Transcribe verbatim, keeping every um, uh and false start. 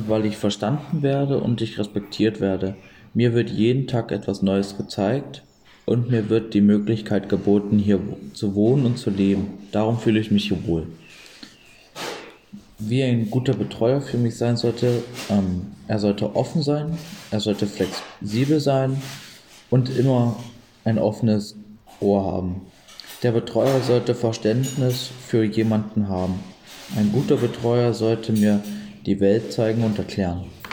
weil ich verstanden werde und ich respektiert werde. Mir wird jeden Tag etwas Neues gezeigt und mir wird die Möglichkeit geboten, hier zu wohnen und zu leben. Darum fühle ich mich hier wohl. Wie ein guter Betreuer für mich sein sollte, ähm, er sollte offen sein, er sollte flexibel sein und immer ein offenes Ohr haben. Der Betreuer sollte Verständnis für jemanden haben. Ein guter Betreuer sollte mir die Welt zeigen und erklären.